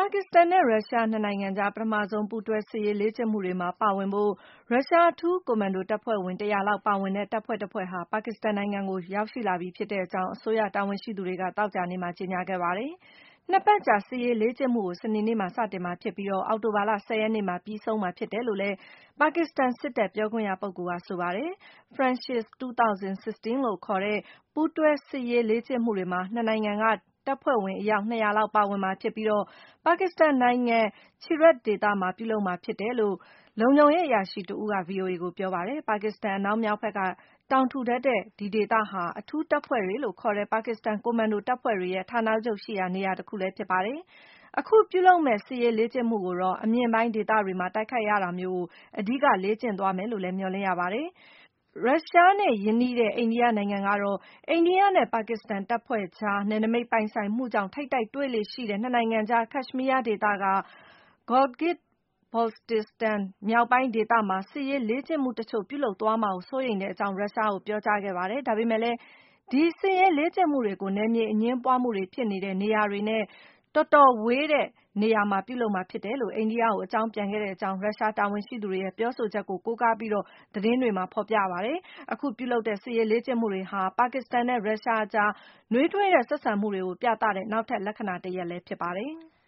ပါကစ္စတန်နဲ့ရုရှားနှစ်နိုင်ငံကြားပထမဆုံးပူးတွဲစစ်ရေးလေ့ကျင့်မှုတွေမှာပါဝင်ဖို့ရုရှားအထူးကွန်မန်ဒိုတပ်ဖွဲ့ဝင်100လောက်ပါဝင်တဲ့တပ်ဖွဲ့တဖွဲ့ဟာပါကစ္စတန်နိုင်ငံကိုရောက်ရှိလာပြီဖြစ်ကြောင်းအစိုးရတာဝန်ရှိသူတွေကသောကြာနေ့မှာကြေညာခဲ့ပါတယ်။နှစ်ပတ်ကြာစစ်ရေးလေ့ကျင့်မှုကိုစနေနေ့မှာစတင်မှာဖြစ်ပြီးအောက်တိုဘာလ10 ရက်နေ့မှာပြီးဆုံးမှာဖြစ်တယ်လို့လည်းပါကစ္စတန်စစ်တပ်ပြောခွင့်ရပုဂ္ဂိုလ်ကဆိုပါတယ်။ Friendship 2016လို့ခေါ်တဲ့ပူးတွဲစစ်ရေးလေ့ကျင့်မှုတွေမှာနှစ်နိုင်ငံကတပ်ဖွဲ့ဝင်အယောက်200လောက်ပါဝင်မှာဖြစ်ပြီးပါကစ္စတန်နိုင်ငံ Cherat ဒေသမှာပြုလုပ်မှာဖြစ်တယ်လို့လုံခြုံရေးအရာရှိတဦးက VOA ကိုပြောပါတယ်။ ပါကစ္စတန်အနောက်မြောက်ဘက်ကတောင်ထူထပ်တဲ့ဒီဒေသဟာအထူးတပ်ဖွဲ့တွေလို့ခေါ်တဲ့ပါကစ္စတန်ကွန်မန်ဒိုတပ်ဖွဲ့တွေရဲ့ဌာနချုပ်ရှိရာနေရာတခုလည်းဖြစ်ပါတယ်။ အခုပြုလုပ်မယ့်စစ်ရေးလေ့ကျင့်မှုကိုတော့အမြင့်ပိုင်းဒေသတွေမှာတိုက်ခိုက်ရတာမျိုးကိုအဓိကလေ့ကျင့်သွားမယ်လို့လည်းမျှော်လင့်ရပါတယ်။ ရုရှားနဲ့ရင်းနှီးတဲ့အိန္ဒိယနိုင်ငံကတော့အိန္ဒိယနဲ့ပါကစ္စတန်တပ်ဖွဲ့ကြားနယ်နိမိတ်ပိုင်ဆိုင်မှုကြောင့်ထိပ်တိုက်တွေ့လေ့ရှိတဲ့နှစ်နိုင်ငံကြား Kashmir ဒေသက Gilgit-Baltistan မြောက်ပိုင်းဒေသမှာစစ်ရေးလေ့ကျင့်မှုတချို့ပြုလုပ်သွားမှာကိုစိုးရိမ်ကြောင်းရုရှားကိုပြောကြားခဲ့ပါတယ်။ ဒါပေမဲ့လည်းဒီစစ်ရေးလေ့ကျင့်မှုတွေကိုနယ်မြေအငြင်းပွားမှုတွေဖြစ်နေတဲ့နေရာတွေနဲ့တော်တော်ဝေးတဲ့နေရာမှာပြုလုပ်မှာဖြစ်တယ်လို့အိန္ဒိယကိုအကြောင်းပြန်ခဲ့ကြောင်းရုရှားတာဝန်ရှိသူတွေရဲ့ပြောဆိုချက်ကိုကိုးကားပြီးသတင်းတွေမှာဖော်ပြပါတယ်။ အခုပြုလုပ်တဲ့စစ်ရေးလေ့ကျင့်မှုတွေဟာပါကစ္စတန်နဲ့ရုရှားအကြားနွေးထွေးတဲ့ဆက်ဆံမှုတွေကိုပြသတဲ့နောက်ထပ်လက္ခဏာတရပ်လည်းဖြစ်ပါတယ်။